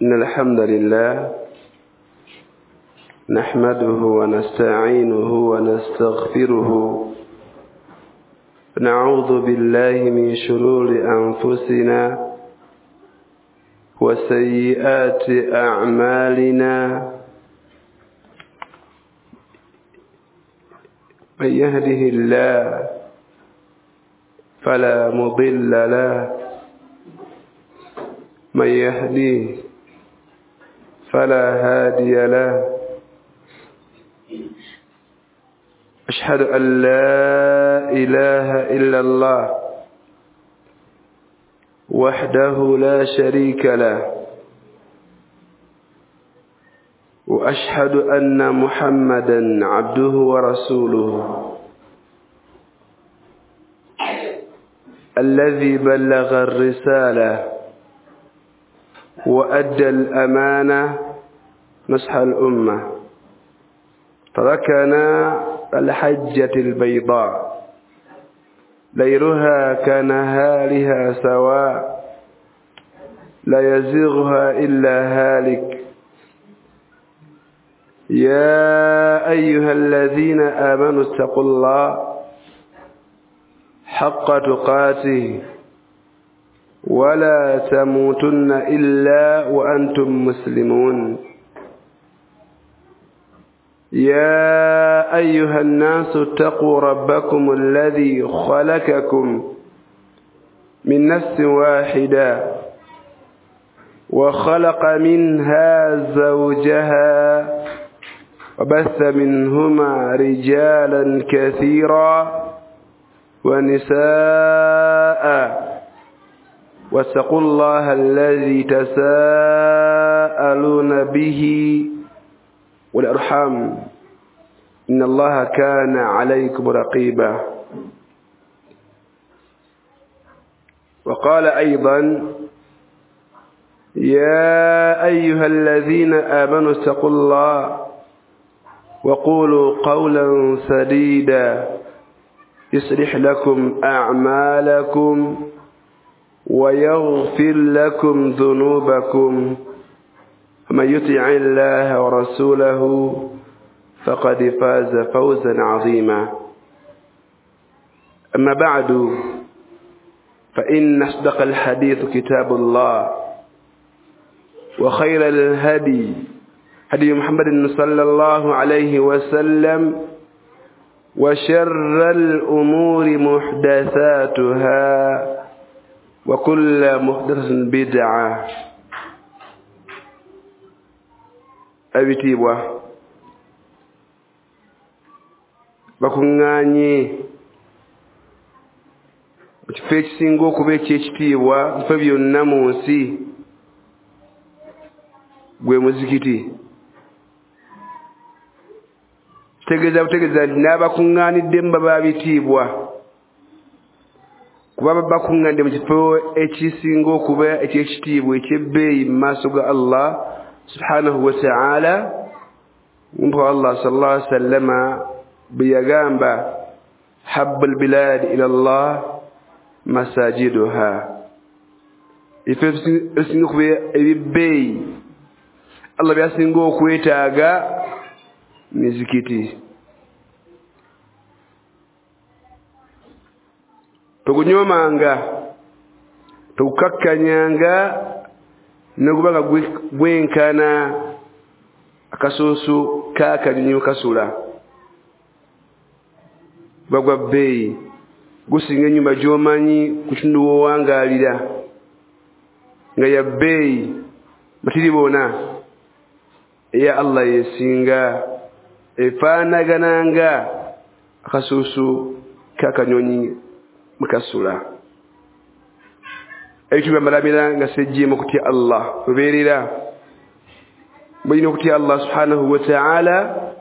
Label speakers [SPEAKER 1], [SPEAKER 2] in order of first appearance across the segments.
[SPEAKER 1] إن الحمد لله نحمده ونستعينه ونستغفره نعوذ بالله من شرور أنفسنا وسيئات أعمالنا من يهده الله فلا مضل له من يهديه فلا هادي له أشهد أن لا إله إلا الله وحده لا شريك له وأشهد أن محمدا عبده ورسوله الذي بلغ الرسالة وأدى الأمانة نصح الأمة تركنا الحجة البيضاء ليلها كنهارها سواء لا يزيغها إلا هالك يا أيها الذين آمنوا اتقوا الله حق تقاته ولا تموتن إلا وأنتم مسلمون يا أيها الناس اتقوا ربكم الذي خلقكم من نفس واحدة وخلق منها زوجها وبث منهما رجالا كثيرا ونساء واتقوا الله الذي تساءلون به والأرحام إن الله كان عليكم رقيبا وقال أيضا يا أيها الذين آمنوا اتقوا الله وقولوا قولا سديدا يصلح لكم أعمالكم ويغفر لكم ذنوبكم ومن يطع الله ورسوله فقد فاز فوزا عظيما أما بعد فإن أصدق الحديث كتاب الله وخير الهدي هدي محمد صلى الله عليه وسلم وشر الأمور محدثاتها وكل محدثة بدعة abitibwa bakunganye ekifo ekisinga okuba ekyekitiibwa mfe byonna mu nsi gwe muzikiti tegeeza n'abakungaaniddemu baba bitiibwa kuba bakungaanidde mu kifo ekisinga okuba ekyekitiibwa ekyebbeeyi mu maaso ga Allah subhanahu wa ta'ala mpo Allah sallallahu alaihi wasallam biyagamba habbul bilad ila Allah masajiduha ifesinga kuba ebibbeeyi Allah byasinga okwetaaga mizikiti togunyomanga togukakkanyanga nokubanga gwenkana akasuusu kakanyonyi kasula bagwa bbeeyi gusinga ennyumba gy'omanyi ku kitundu w'owangaalira nga ya bbeeyi matiri bona eya Allah yesinga efaanagananga akasuusu kakanyonyi mukasula ekyo bamalamira nga sejjeemu okutya Allah kubeerera bulina okutya Allah subhanahu wa ta'ala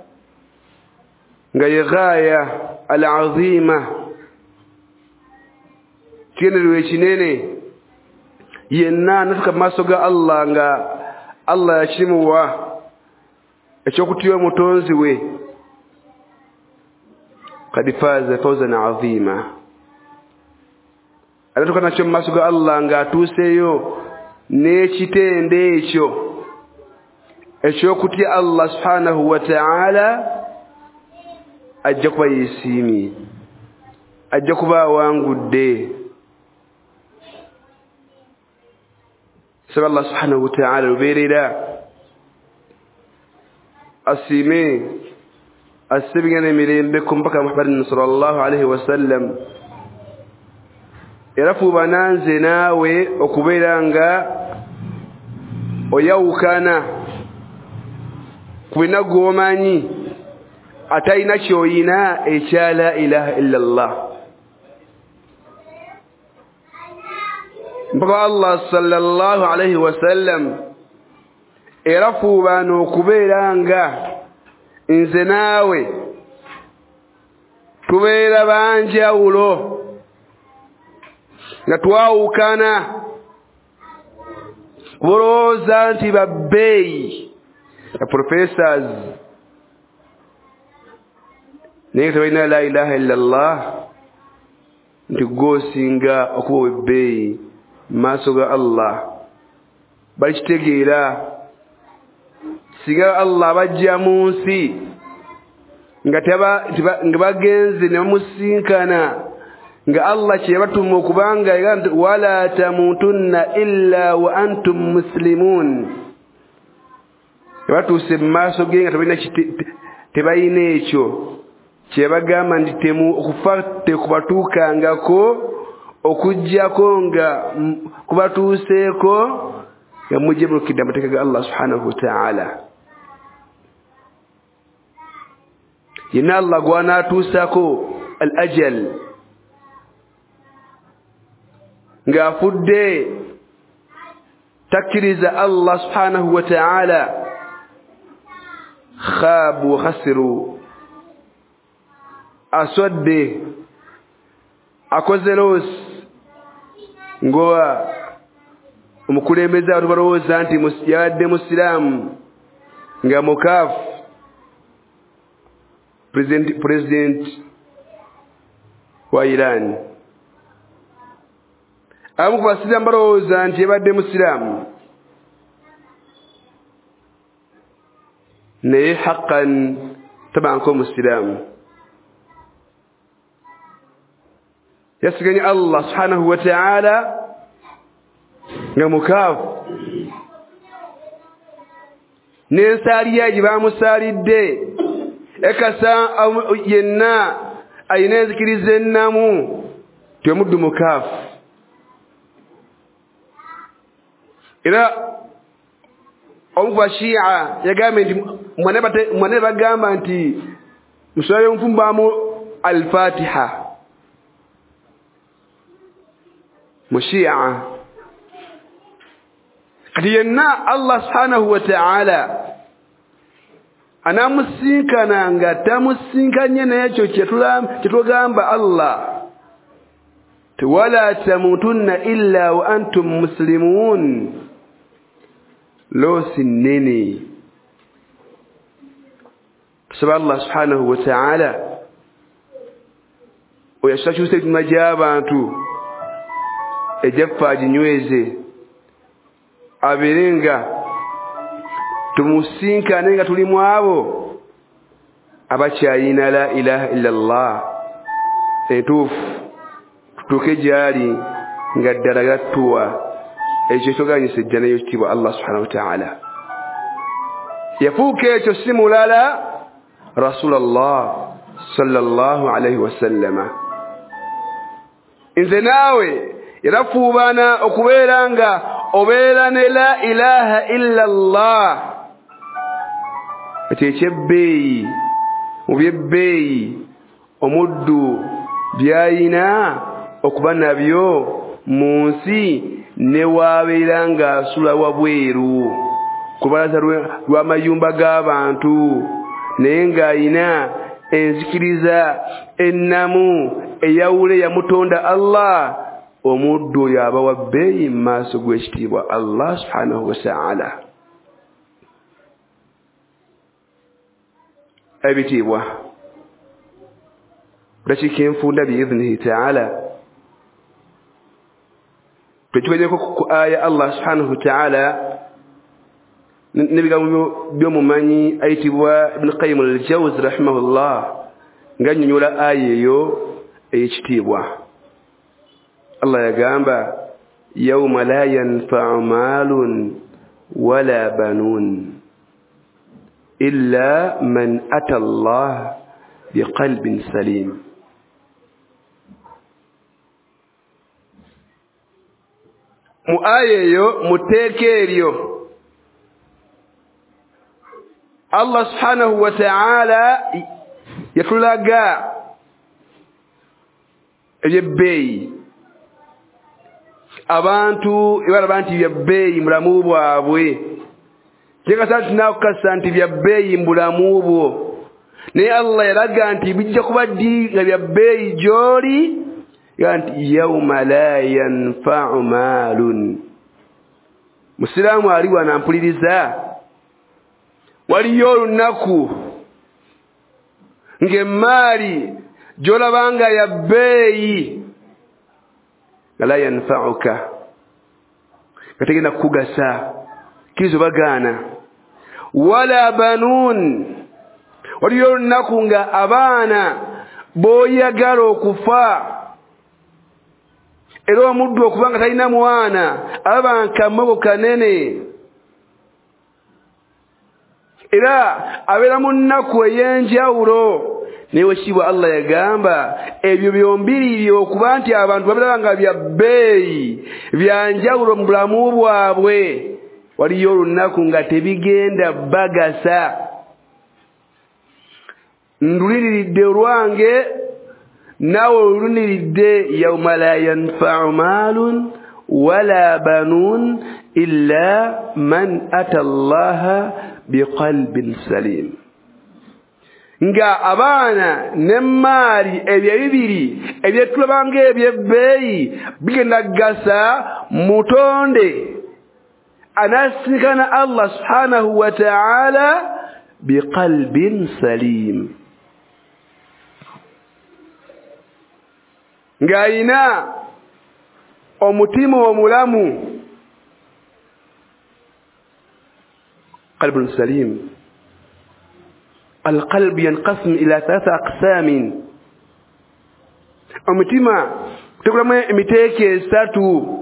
[SPEAKER 1] nga ye gaaya al-azima kigendererwa ekinene yenna nafika mu maaso ga Allah nga Allah yakimuwa ekyokutya omutonzi we qad faaza fawzan azima anatoka nakyo mu maaso ga Allah nga atuuseeyo n'ekitende ekyo ekyokuti Allah subhanahu wa ta'ala ajja kuba yesiimye, ajja kuba awangudde. Saba Allah subhanahu wa ta'ala lubeerera asiime asibigana emirembe ku mpaka Muhammadin sallallahu alayhi wa sallam. Era fuuba nanze naawe okubeera nga oyawukana ku bina gw'omanyi atalina kyoyina ekya la ilaha illallah. Mpaka Allah sallallahu alayhi wa sallam era fuuba n'okubeera nga nze naawe tubeera banjawulo nga twawukana kulowooza nti babbeeyi nga professors naye tebalina la ilaha illallah nti gwosinga okuba webbeeyi maaso ga Allah. Balikitegeera singa Allah bajja mu nsi nga bagenze ne bamusinkana nga Allah kyebatuma okubanga wala tamutunna illa wa antum muslimun, batuuse mu maaso ge nga tebalina ekyo kyebagamba nti okufa tekubatuukangako okujjako nga kubatuuseeko nga mujje mulukidde amateeka ga Allah subhanahu wa ta'ala. Yenna Allah gw'anaatuusako al-ajal ng'afudde takkiriza Allah subhanahu wa ta'ala, khaabu wa khasiru, aswadde akoze loosi ngowa omukulembeze abantu balowooza nti yabadde musiraamu nga mukaafu, president wa Iran. Abamu ku basiraamu balowooza nti yabadde musiraamu, naye haqqan tabanko musiraamu. Yasiganye Allah subhanahu wa ta'ala nga mukaafu, n'ensaali ye gye baamusaalidde ekasa yenna ayina enzikiriza ennamu temuddu mukaafu. Era omu ku Shia yagambye nti mwane bagamba nti musulabe nfumbaamu al-Fatiha mushia. Kati yenna Allah subhanahu wa ta'ala anamusinkana nga tamusinkanye n'ekyo kyetugamba Allah wala tamutunna illa wa antum muslimun. Loosi nnene tusaba Allah subhanahu wa ta'ala oyakyusa emitima gy'abantu ejjaffe aginyweze, abeere nga tumusinkane nga tuli mu abo abakyayina la ilaha illallah entuufu, tutuuke gyali nga ddala gattuwa ekyo kyoganyisa ejjana y'ekitiibwa Allah subhanahu wa ta'ala. Yafuuka ekyo si mulala Rasulullah sallallahu alayhi wa sallama. Nze naawe era fuubana okubeera nga obeera ne la ilaha illa Allah. Ekyo ekyebbeeyi mu byebbeeyi omuddu byayina okuba nabyo mu nsi ne waabeera ng'asula wabweru ku lubalaza lw'amayumba g'abantu naye ng'ayina enzikiriza ennamu eyawule yamutonda Allah, omuddu oyo aba wa bbeeyi mu maaso g'ekitiibwa Allah subhanahu wa ta'ala. Ebitiibwa dakiika enfunda biidhnihi ta'ala twekibanyeko ku aya Allah subhanahu wa ta'ala nebigambo byomumanyi ayitibwa Ibn Qayyim al-Jawz rahimahullah nganyonyola ayeyo eyekitiibwa. Allah yagamba yawma la yanfa'u malun wala banun illa man ata Allah biqalbin salim. Mu ayeyo mutekeryo Allah subhanahu wa ta'ala yatulaga ebyebeeyi abantu ibaraba nti byabbeeyi mulamu bwabwe kyekasa tunakukasa nti byabbeeyi mulamu bwo naye Allah yalaga nti bijja kuba ddi nga byabbeeyi gy'oli nti yawma la yanfa'u malun. Musiraamu ali wanampuliriza waliyo olunaku ng'emmaali gy'olabanga yabbeeyi la yanfa'uka kategenda kugasa kizo bagana wala banun waliyo olunaku nga abaana boyagala okufa era omuddu okubanga talina mwana alaba nkamego kanene era abeera mu nnaku ey'enjawulo. Naye wekitiibwa Allah yagamba ebyo byombiriri okuba nti abantu babiraba nga byabbeeyi byanjawulo mu bulamu bwabwe waliyo olunaku nga tebigenda bagasa. Nduliriridde olwange naawe oluniridde yawma la yanfa'u malun wala banun illa man ata Allaha biqalbin salim. Nga abaana n'emmaali ebyo bibiri ebyetulabanga ebyebbeeyi bigenda gasa mutonde anasinkana Allah subhanahu wa ta'ala biqalbin salim, ng'ayina omutima omulamu. qalbun salim. القلب ينقسم إلى 3 أقسام. omutima tukulamu emiteeko esatu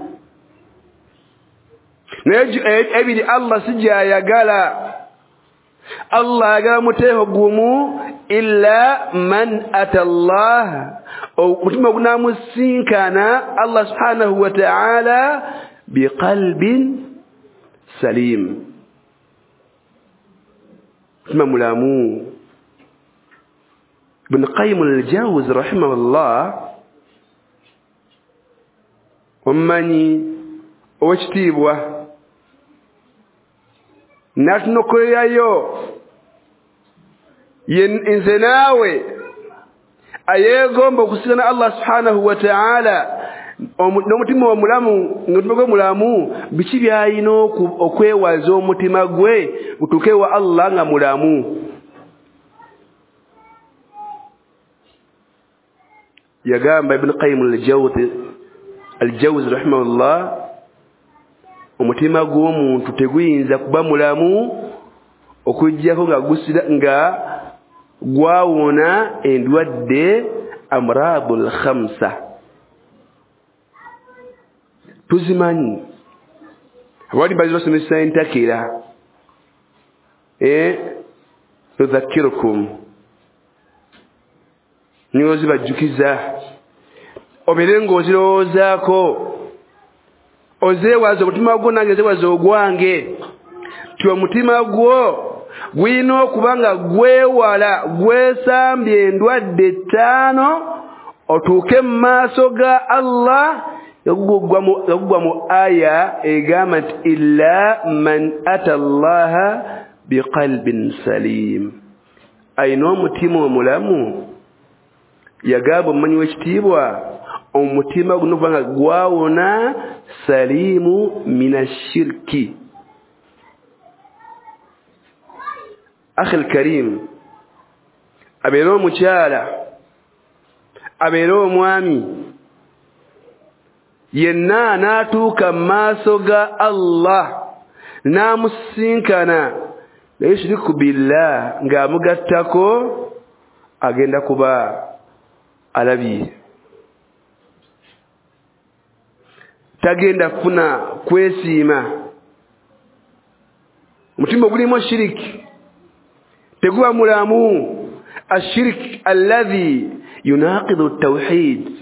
[SPEAKER 1] naye ebiri Allah sijayagala. Allah ayagala muteeko gumu illa man ata Allah, omutima gunamusinkana Allah subhanahu wa ta'ala biqalbin salim, mutima mulamu. Ibn Qayyim al-Jawz rahimahullah omanyi owekitiibwa natunokoyayo nze naawe ayeegomba okusigana Allah subhanahu wa ta'ala n'omutima omulamu ng'omutima gwe mulamu biki by'alina okwewaza omutima gwe gutuuke wa Allah nga mulamu. Yagamba Ibn Qayyim al-Jawz rahimahullah omutima gw'omuntu teguyinza kuba mulamu okujjako nga gwawona endwadde amradul khamsa. Tuzimanyi abali bazi basomesa entakera tudhakirukum niyo zibajjukiza obere ng'ozirowoozaako ozeewaza omutima gwo nange zeewaza ogwange ti omutima gwo gwina okuba nga gwewala gwesambye endwadde 5 otuuke mu maaso ga Allah yagugwa mu aya egamba nti illa man ata Allaha biqalbin salim. ayina omutima omulamu. Yagamba omumanyi w'ekitiibwa omutima guno nga gwawona salimu minashirki. akhi al-karim, abeera omukyala abeera omwami yenna n'atuuka mu maaso ga Allah namusinkana la yushriku billah nga mugattako agenda kuba alabi tagenda kufuna kwesiima mutima gulimu shiriki teguba mulamu الشرك الذي يناقض التوحيد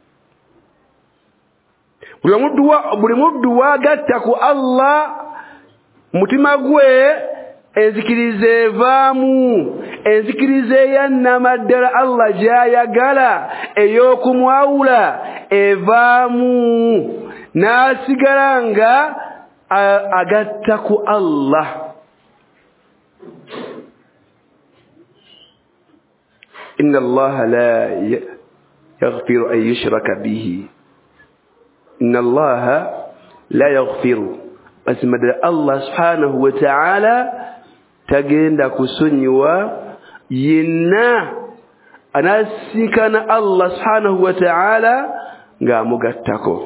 [SPEAKER 1] buli muddu wagatta ku Allah mutima gwe enzikirize evaamu enzikirize yannamaddala Allah gyayagala ey'okumwawula evaamu n'asigala nga agatta ku Allah. إن الله لا يغفر أن يشرك به إن الله لا يغفر أسمد الله سبحانه وتعالى تجند كسنوا ينا أنا سكن الله سبحانه وتعالى غامغتكو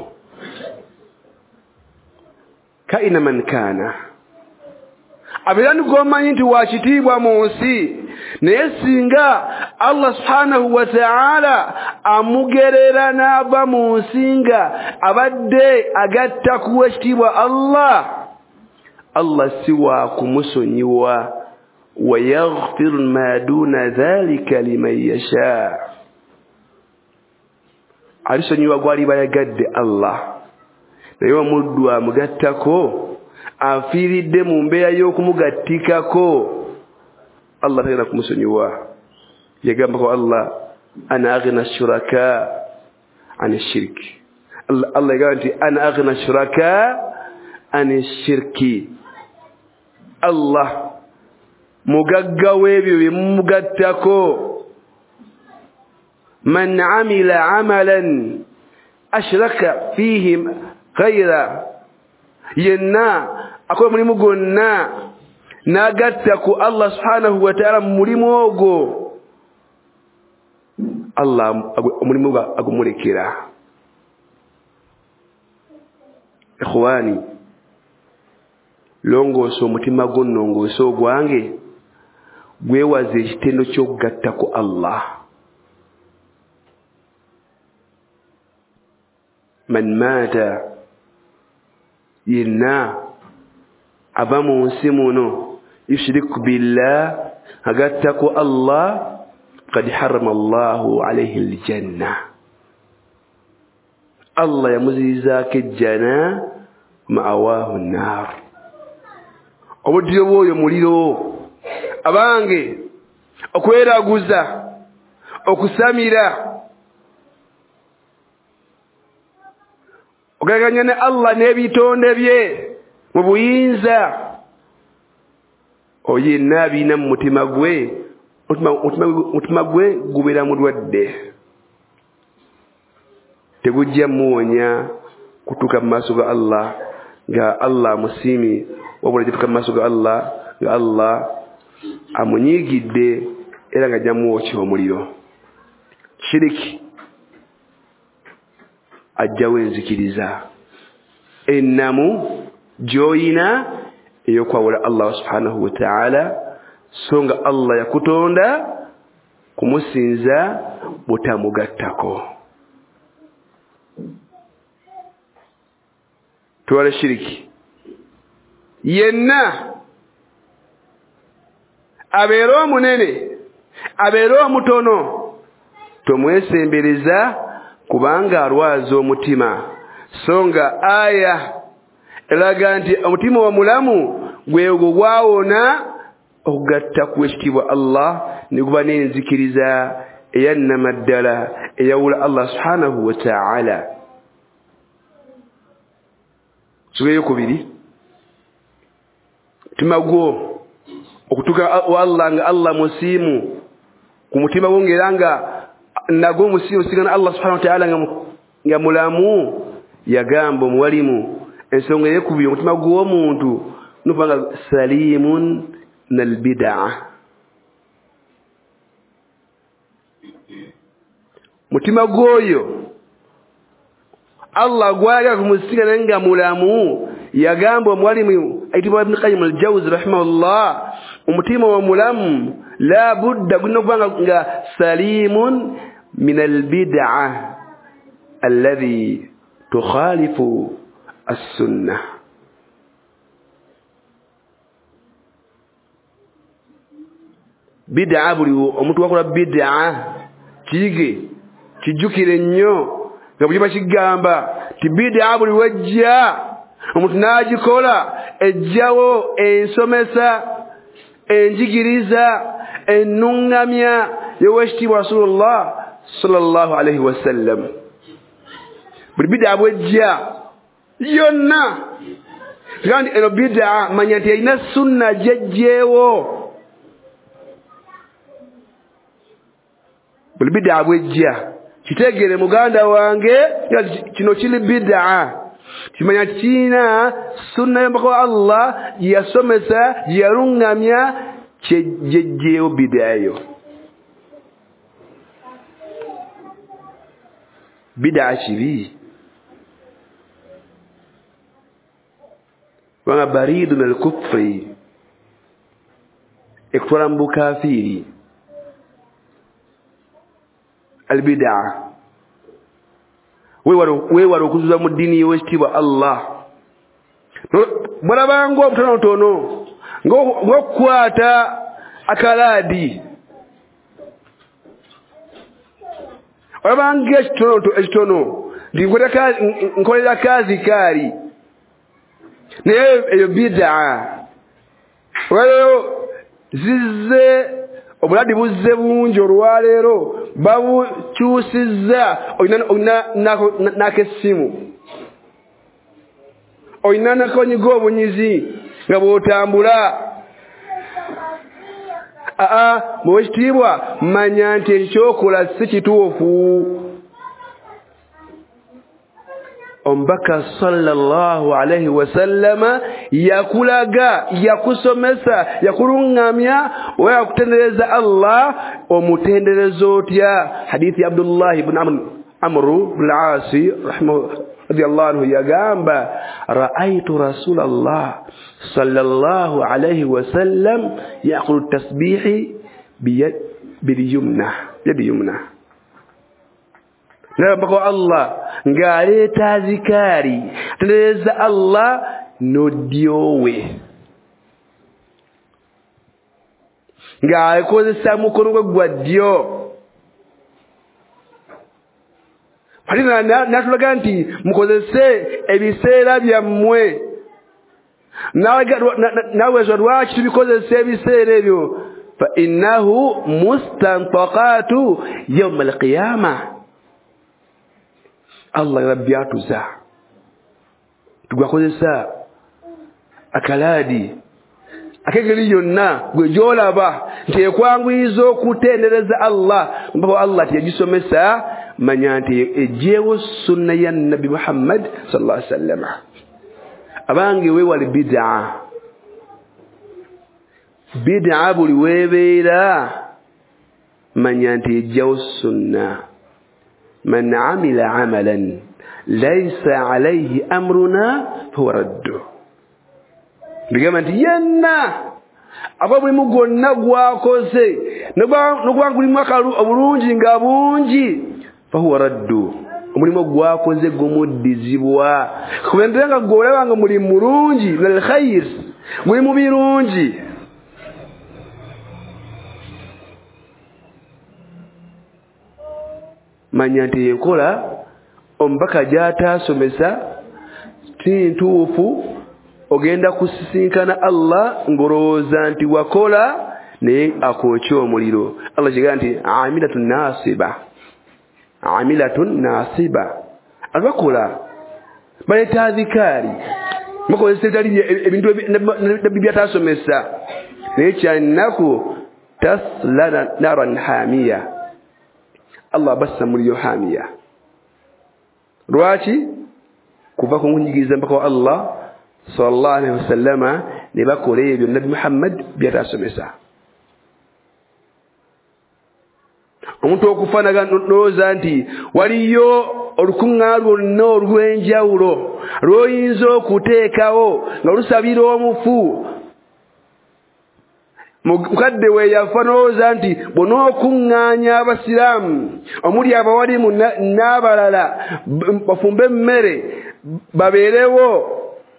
[SPEAKER 1] كائن من كان abirani gomanyi nti wakitibwa munsi naye singa Allah subhanahu wa ta'ala amugerera n'aba munsi nga abadde agatta kuwa ekitibwa Allah siwa kumusonyiwa wa yaghfir ma duna dhalika liman yasha alisonyiwa gwali bayagadde Allah naye omuddu amugattako afiridde mu mbeera y'okumugattikako Allah tagenda kumusonyiwa. Yagamba ko Allah ana aghna shuraka an shirki. Allah yagamba nti ana aghna shuraka an shirki. Allah mugagga w'ebyo bye mumugattako. Man amila amalan ashraka fihi ghayra yenna akola mulimu gonna n'agatta ku Allah subhanahu wa ta'ala mulimu ogwo Allah omulimu agumulekera. Ikhwani longoso omutima gonnongoso ogwange gwewaze ekitendo ky'okugatta ku Allah. Man mata yenna aba mu nsi muno yushriku billah agatta ku Allah qad harrama Allahu alayhi aljanna. Allah yamuzizaako ejjana ma'awahu an-nar. Obuddiyo bw'oyo muliro abange okweraguza okusamira okaganya ne Allah n'ebitonde bye mu buyinza oyenna abina mu mutima gwe mutima gwe gubeera mulwadde tegujja muwonya kutuuka mu maaso ga Allah nga Allah musiimi wabula gituuka mu maaso ga Allah nga Allah amunyiigidde era nga ajja muwokya omuliro. Shiriki ajjawo enzikiriza ennamu gy'oyina ey'okwawula Allah subhanahu wa ta'ala so nga Allah yakutonda kumusinza butamugattako. Tuwala shiriki yenna abeera omunene abeera omutono tomwesembereza kubanga alwaza omutima so nga aya elaga nti omutima wa mulamu gwegwo gwawona okugatta ku ekitiibwa Allah ne guba n'enzikiriza eyannama ddala eyawula Allah subhanahu wa ta'ala. Sugeyo kubiri mutima gwo okutuka wa Allah nga Allah musiimu ku mutima gwo ng'era nga nagwo musiimu sigana Allah subhanahu wa ta'ala nga mulamu. Yagamba omuwalimu ensonga ey'ekubiri omutima gw'omuntu nufanga salimun nal bid'a. Mutima gwoyo Allah gwayagala kumusigana nga mulamu yagamba mwalimu aitibwa Ibn Qayyim al-Jawzi rahimahullah umutima wa mulamu la budda gulina kubanga salimun min al-bid'ah alladhi tukhalifu as-sunnah. Bid'ah buli omuntu wakola bid'ah kige kijukire nnyo nga buli bakigamba ti bid'ah buli wajja omuntu n'agikola ejjawo ensomesa enjigiriza ennungamya y'owekitiibwa Rasulullah sallallahu alayhi wa sallam. Buli bid'ah bwejja yonna kandi eno bid'ah manya nti erina sunna jejjeewo. Buli bid'ah bwejja kitegere muganda wange kino kili bid'ah kimanya kina sunna y'omubaka Allah yasomesa yarungamya kyejjeewo bid'ah yo. Bid'ah kibi wanga baridu min al-kufri ekutwala mu bukafiri. Al-bid'ah wewala okuzuza mu ddiini y'owekitiibwa Allah. Mulabanga obutonotono ng'okukwata akalaadi olabanga ekitono nti nkolera kazi kaali naye eyo bid'ah. Olwaleero zizze obuladi buzze bungi olwaleero babukyusizza olina n'akessimu olina n'akonyiga obunyizi nga bw'otambula. Bw'ekitiibwa manya nti ekyokola si kituufu. Omubaka sallallahu alayhi wa sallama yakulaga yakusomesa yakulungamya wa yakutendereza Allah omutenderezo otya. Hadithi Abdullah ibn Amr ibn al-As radiyallahu anhu yagamba ra'aytu Rasulullah sallallahu alayhi wa sallam yaqulu tasbihi biyadi yumna. Nabako Allah ngaleeta zikari tendereza Allah nodyowe ng'akozesa mukono gwe gwa ddyo. Palina natulaga nti mukozese ebiseera byammwe nawe lwaki tubikozesa ebiseera ebyo fa innahu mustantaqatu yawm al-qiyamah. Allah rabbi atuza tugakozesa akalaadi akegeri yonna gwe gyolaba nti ekwangwiza okutendereza Allah mbapo Allah teyagisomesa manya nti ejjeewo sunna ya Nabi Muhammad sallallahu alaihi wasallam. Abange wewali bid'ah buli webeera manya nti ejjeewo sunna. Man amila amalan laysa alayhi amruna fahuwa raddu. Bigamba nti yenna aba buli mugonna gwakoze nogwangulimu akalu obulungi nga bungi fahuwa raddu. Omulimu gwakoze gumuddizibwa kubendenga gwolabanga muli mulungi nal khair muli mu birungi. Manya nti enkola omubaka gy'ataasomesa tintuufu ogenda kusisinkana Allah ngolowooza nti wakola naye akookya omuliro. Allah kigaa nti amilatun nasiba. Abakola baleeta adhikaari bakozesa ebitali ebintu by'ataasomesa naye kyannaku tasla naran hamiya. Allah bassa mulio hamiya. Lwaki? Kuva ku kunyigiza mpaka Allah sallallahu alaihi wasallama ne bakola ebyo Nabi Muhammad by'ataasomesa. Omuntu okufanaga ndowooza nti waliyo olukungaalo no rwenjawulo royinzo kuteekawo nga lusabira omufu mukadde we yafanooza nti bonookuŋŋaanya abasiraamu omuli abawalimu n'abalala bafumbe emmere babeerewo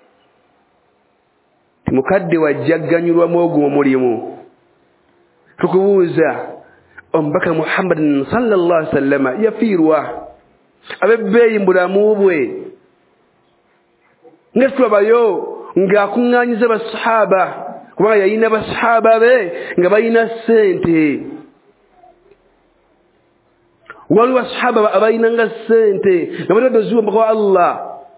[SPEAKER 1] mukadde wajjagganyulwamu ogwo omulimu tukubuuza omubaka Muhammad sallallahu alaihi wasallam yafiirwa abebbeeyi mu bulamu bwe nga tulabayo ng'akuŋŋaanyiza basahaba kubanga yalina basahaba be nga balina ssente waliwo basahaba abalinanga ssente nga bali badoziwa omubaka wa Allah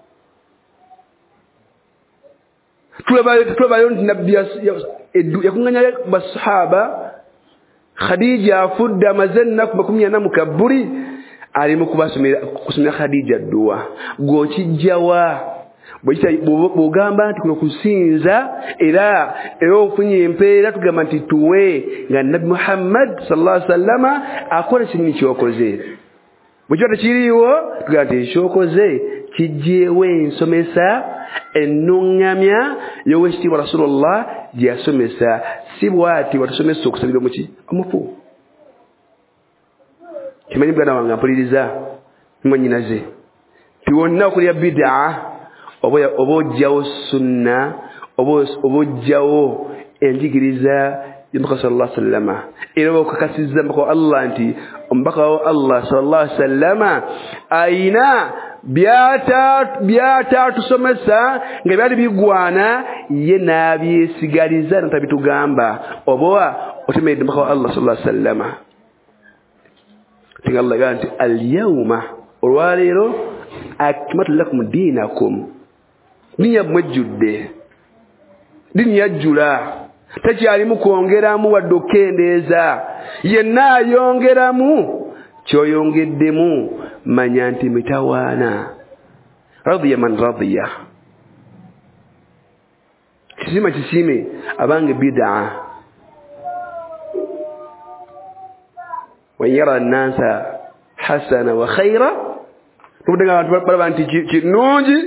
[SPEAKER 1] tulabayo nti nabbi yakuŋŋaanya basahaba Khadija afudde amaze ennaku 40 mu kabbuli alimu kusomera Khadija dduwa gw'okijjawa bw'ogamba nti kuno kusinza era ofunye empeera tugamba nti tuwe nga Nabi Muhammad sallallahu alaihi wasallam akola kintu kyokoze bw'kiba tekiriiwo tugamba nti ekyokoze kijjeewo ensomesa ennuŋŋamya y'Oweekitiibwa Rasulullah gye yasomesa si bw'ati watusomesa okusabira omuki omufu kimanyi muganda wange mpuliriza mwanyinaze tiwonna okulya bid'a oba ojjawo sunna oba ojjawo enjigiriza y'omubaka sallallahu alaihi wasallam era okakasizza omubaka wa Allah nti omubaka wa Allah sallallahu alaihi wasallam ayina byatatusomesa nga byali bigwana ye n'abyesigaliza natabitugamba oba otemedde omubaka wa Allah sallallahu alaihi wasallam tinga Allah gamba nti al-yawma olwaleero akmaltu lakum dinakum niya mwejjudde dini yajjula tekyalimu kwongeramu wadde okendeeza yenna ayongeramu kyoyongeddemu manya nti mitawaana radiya man radiya kisime abange bid'a wa yara an-nasa hasana wa khaira tubudenga abantu balaba nti kirungi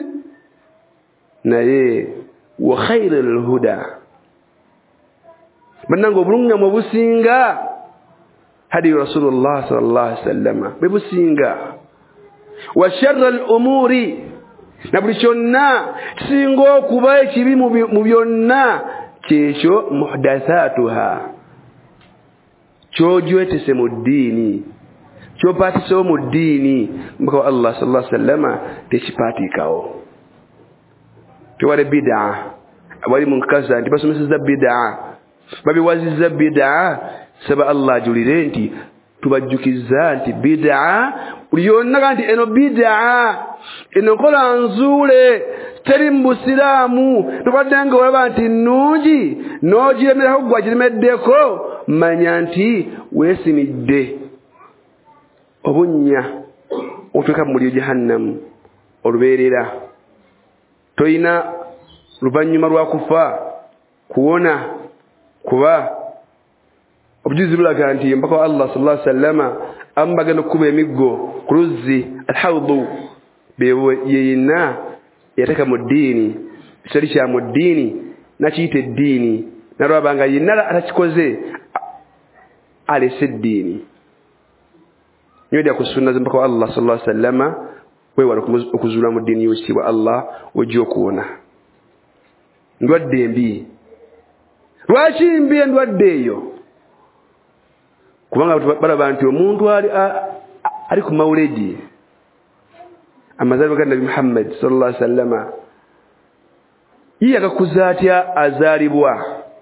[SPEAKER 1] naye wa khairul huda banango bulunga mu businga hadi Rasulullah sallallahu alaihi wasallam bebusinga wa sharral umuri nabuli kyonna kisinga okuba ekibi mu byonna kyekyo muhdathatuha kyojwetese mu ddiini kyopatisewo mu ddiini mbaka wa Allah sallallahu alaihi wasallam tekipatikawo tuwale bid'a abali munkaza nti basomeseza bid'a babiwazizza bid'a saba Allah julire nti tubajjukiza nti bid'a uliyonna kanti eno bid'a eno kola nzule teri mbusiramu tubadenga olaba nti nungi nogiremeraho gwagiremeddeko manya nti weesimidde obunnya otuuka mu muliro jahannamu olubeerera toyina luvannyuma lwa kufa kuwona kuba obujulizi bulaga nti mpaka wa Allah sallallahu alaihi wasallam ambagano kuba emiggo ku luzzi alhawdu yeyina yateka mu ddiini ekitali kya mu ddiini nakiyita eddiini nalwabanga yenna atakikoze alese eddiini nyoda ku sunna z'empaka wa Allah sallallahu alaihi wasallam wewala okuzuula mu ddiini y'ekitiibwa Allah ojja okuwona ndwadde mbi lwaki mbi endwadde eyo kubanga balaba nti omuntu ali ku mawulidi amazaalibwa ga Nabi Muhammad sallallahu alaihi wasallam ye agakuza atya azaalibwa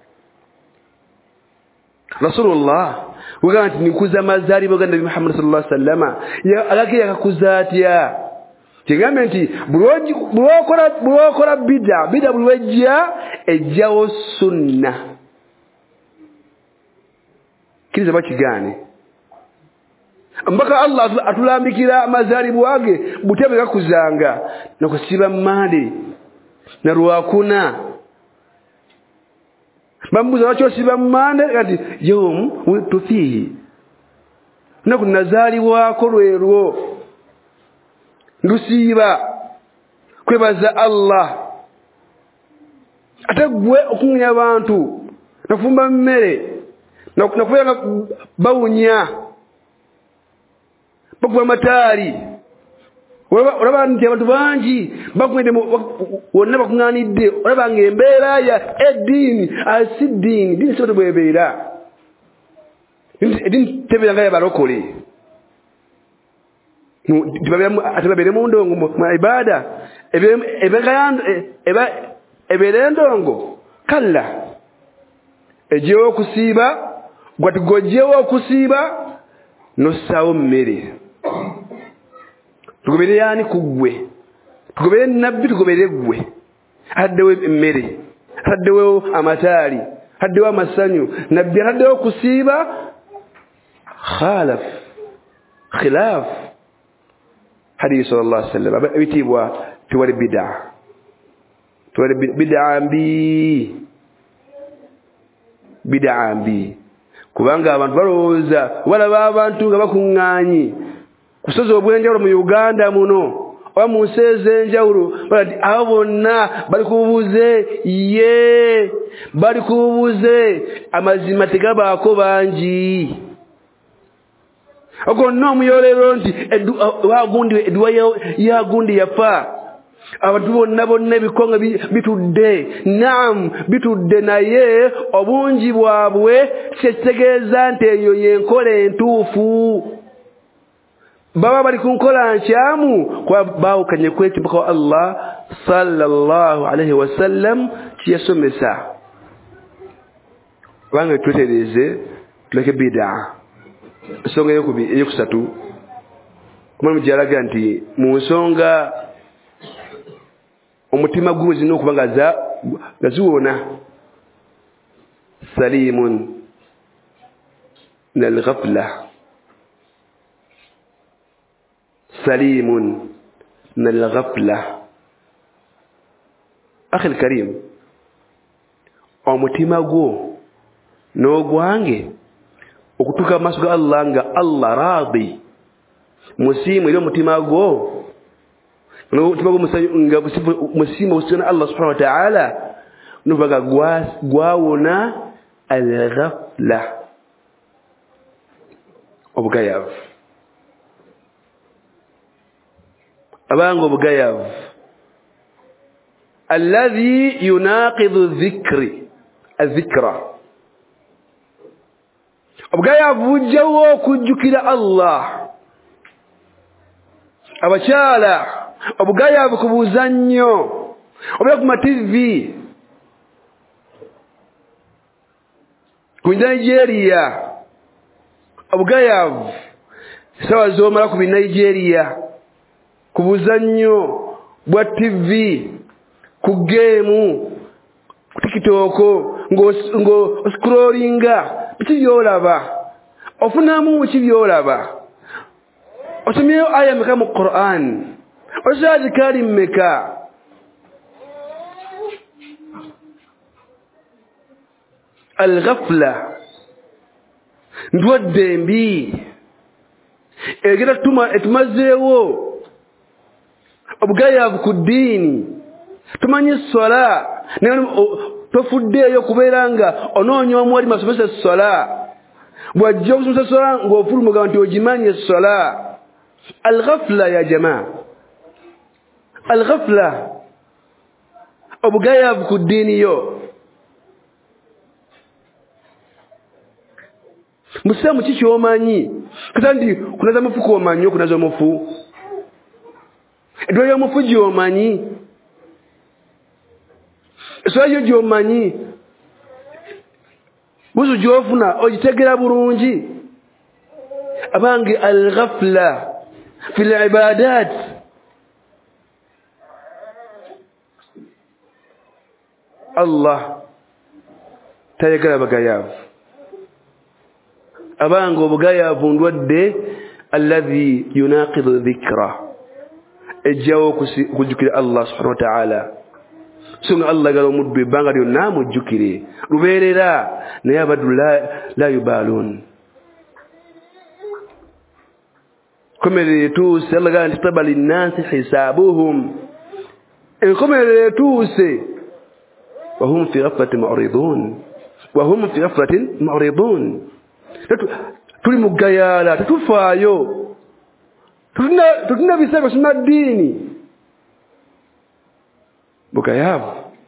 [SPEAKER 1] Rasulullah wagamba nti nikuza amazaalibwa ga Nabi Muhammad sallallahu alaihi wasallam agake yakakuza atya kigambe nti bulokora bid'a bulwejja ejjawo sunna kiriza bakigane mbaka Allah atulambikira amazaalibwa ge butebe gakuzanga nokusiba mmande na lwakuna bambuza lwaki osiba mmande kati yom tufihi nakunazaalibwako lwerwo ndusiiba kwebaza Allah ate gwe okunya abantu nafumba mmere nakubera bawunya bagwa matali olaba nti abantu bangi bakwende wonna bakunganidde olaba ng'embeera ya eddiini asiddiini ddiini sote bwebeera eddiini tebeera nga yabalokole tebabeere mu ndongo mu ibaada ebeere ndongo kalla ejjewo okusiiba gwatugojjewo okusiiba nossaawo mmere tugobere yaani ku ggwe tugobere nabbi tugobere ggwe ataddewo emmere ataddewo amataali ataddewo amasanyu nabbi ataddewo okusiiba khilaaf hadiisi sallallahu alaihi wasallam ebitiibwa tewali bid'a mbi kubanga abantu balowooza balaba abantu nga bakuŋŋaanyi kusozi obw'enjawulo mu Uganda muno oba mu nsi ez'enjawulo balati abo bonna bali kububuze amazima tegabaako bangi ogonna omuyolero nti edduwa yagundi yafa abantu bonna ebikonga bitudde naam bitudde naye obungi bwabwe kitegeeza nti eyo yenkola entuufu baba bali ku nkola nkyamu kuba baawukanye kwetimba kwa Allah sallallahu alaihi wasallam kiyasomesa kubanga twetereze tuleke bid'a ensonga eyokusatu kumwe mujalaga nti mu nsonga omutima gwe zino okuba nga ziwona salimun min al-ghafla akhi al-karim omutima gwo n'ogwange okutuka maaso ga Allah nga Allah radhi musimu ilo mutima gwo musimu usana Allah subhanahu wa ta'ala nubaga gwawona al-ghafla obugayavu abango obugayavu alladhi yunaqidhu dhikra obugayavu bujjawo okujjukira Allah abakyala obugayavu kubuuza nnyo obula ku mativi ku Nigeria obugayavu sawa zoomala ku Nigeria kubuuza nnyo bwa TV ku geemu ku TikTok ng'oscrollinga biki byolaba ofunamu biki byolaba osomyeyo aya meka mu Qur'an osazi kali mmeka al-ghafla ndwadde mbi egera etumazeewo obugayavu ku ddiini tumanyi swala tofuddeeyo kubeera nga onoonya omuwali masomesa swala bw'ajja okusomesa swala ng'ofulumuga nti ogimanyi esswala al-ghafla ya jamaa al-ghafla obugayavu ku ddiini yo musaamu ki ky'omanyi kasa nti kunaza mufu kw'omanyi okunaza omufu eddwala y'omufu gy'omanyi esswala yo gy'omanyi buzu gy'ofuna ogitegera bulungi abange al-ghafla fi al-ibadat Allah tayagala bagayavu abange obugayavu ndwadde alladhi yunaqidu dhikra ejjawo okujjukira Allah subhanahu wa ta'ala songa Allah galo muddu ebbanga lyonna mujjukire lubeerera naye abaddu la yubalun enkomerero etuuse Allah gamba kitaba linnasi hisabuhum enkomerero etuuse wahum fi ghaflatin mu'ridun tuli mugayala tutufaayo tutuna bisego simadini bugayavu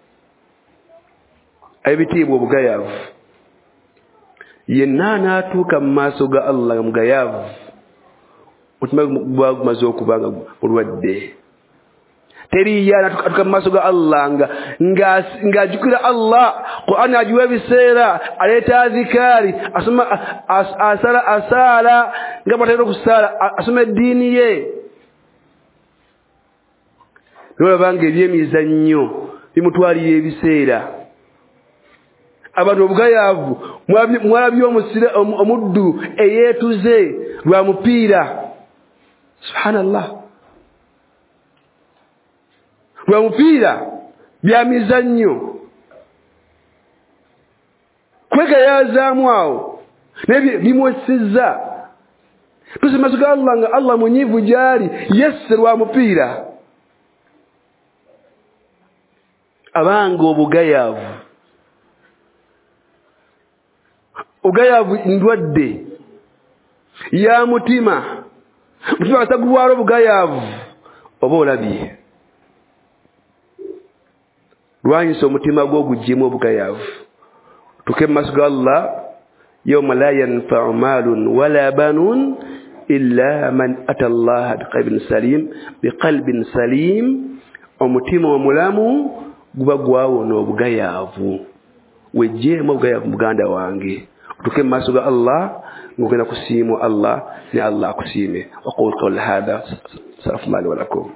[SPEAKER 1] ebitiibwa bugayavu yenna naatuuka mu maaso ga Allah mugayavu omutima gumaze okubanga mulwadde teriya natuka mu maaso ga Allah ng'ajjukira Allah Qur'an ajiwa ebiseera aleeta adhikari asala nga bw'atera okusala asoma eddiini ye nolabanga ebyemizannyo bimutwalira ebiseera abantu obugayavu mwalabye omuddu eyeetuze lwa mupiira subhanallah lwa mupiira bya mizannyo kwegayazaamu awo nebyo bimwesizza tusimazuga Allah nga Allah munyivu gyali yesse lwa mupiira abanga obugayavu ndwadde ya mutima atagulwala obugayavu oba olabye lwanyisa omutima gwo gujjemu obugayavu tuke mu maaso ga Allah yawma la yanfa'u malun wala banun illa man ata Allah biqalbin salim omutima omulamu guba gwawona obugayavu wejjeemu obugayavu muganda wange tuke mu maaso ga Allah ngogenda kusiimu Allah ne Allah akusiime aqul qawla hadha astaghfirullahi wa lakum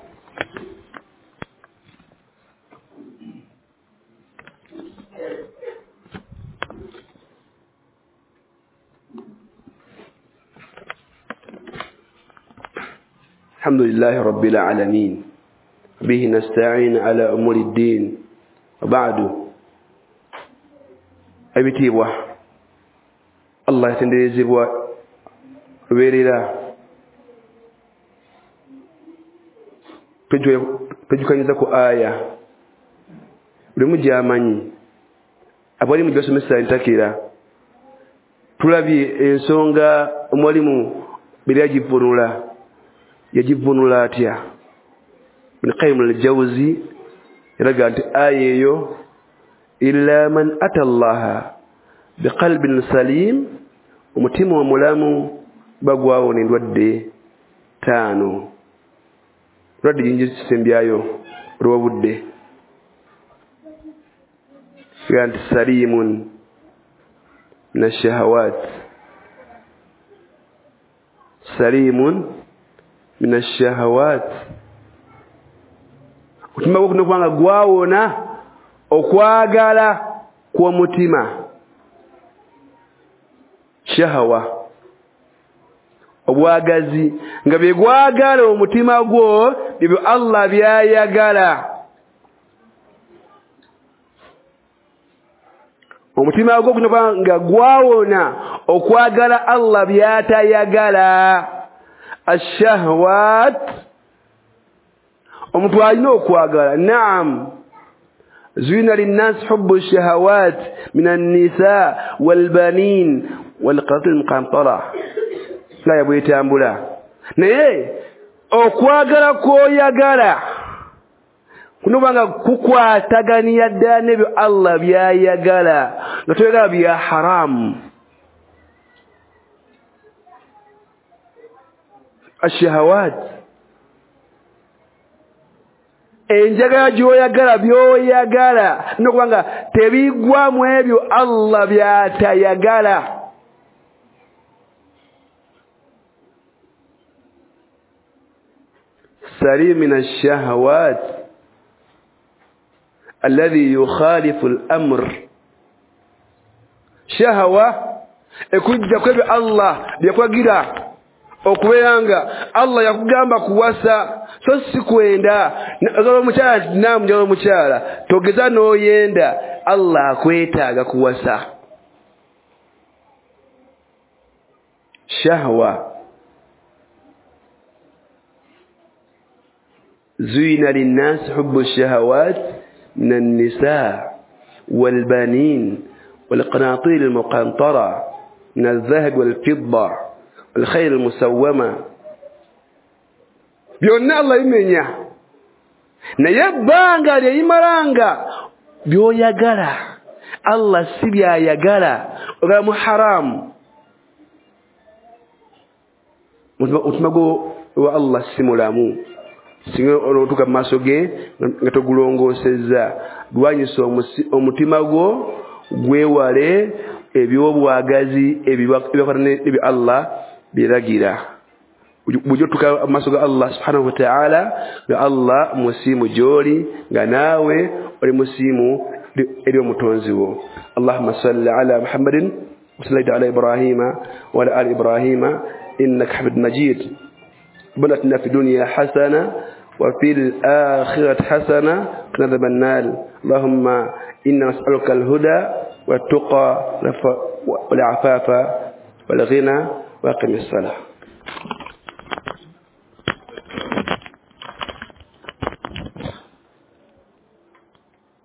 [SPEAKER 1] الحمد لله رب العالمين به نستعين على أمور الدين وبعد أبتيبوا الله تندرزبوا ويريرا pejukanyiriza ku aya buli mujyamanyi abali mu gyosomesa entakira tulabye ensonga omwalimu biri yagivunula atya Ibn Qayyim al-Jawzi yaraga nti aya eyo illa man ata Allah biqalbin salim omutima omulamu bagwawo n'endwadde 5 ndwadde jinji sembyayo olw'obudde ganti salimun min ash-shahawat min ash-shahawat omutima gwo kuno kubanga gwawona okwagala kw'omutima shahawa obwagazi nga bye gwagala omutima gwo bibyo Allah byayagala omutima gwo kuno nga gwawona okwagala Allah byatayagala ash-shahawat omuntu alina okwagala naam زين للناس حب الشهوات من النساء والبنين والقناطير المقنطرة لا يبغي تامبولا naye okwagala kwoyagala kunobanga kukwatagania ddala n'ebyo Allah byayagala nga toyagala bya haramu الشهوات enjagala gyoyagala byoyagala nokubanga tebigwamu ebyo Allah byatayagala salim min ash-shahawat alladhi yukhalifu al-amr shahawa ekujja kwebyo Allah byakwagira okubeeranga Allah yakugamba kuwasa so sikwenda ngalo mukyala namu njalo mukyala togeza noyenda Allah akwetaaga kuwasa shahwa زين للناس حب الشهوات من النساء والبنين والقناطير المقنطرة من الذهب والفضة والخيل المسومة byonna Allah imenya naye bbanga lyeyimalanga byoyagala Allah si byayagala ogala mu haramu otumago wa Allah simulamu singa otuka maaso ge nga togulongosezza lwanyisa omutima gwo gwewale ebyobwagazi ebibakwatane ebi Allah biragira bujo tuka maaso ga Allah subhanahu wa ta'ala ga Allah musimu joli nga nawe oli musimu eri omutonzi wo. Allahumma salli ala Muhammadin wa salli ala Ibrahima wa ala ali Ibrahima innaka Hamidum Majid. ربنا اتنا في الدنيا حسنة وفي الآخرة حسنة وقنا عذاب النار. اللهم إنا نسألك الهدى والتقى والعفاف والغنى وأقم الصلاة.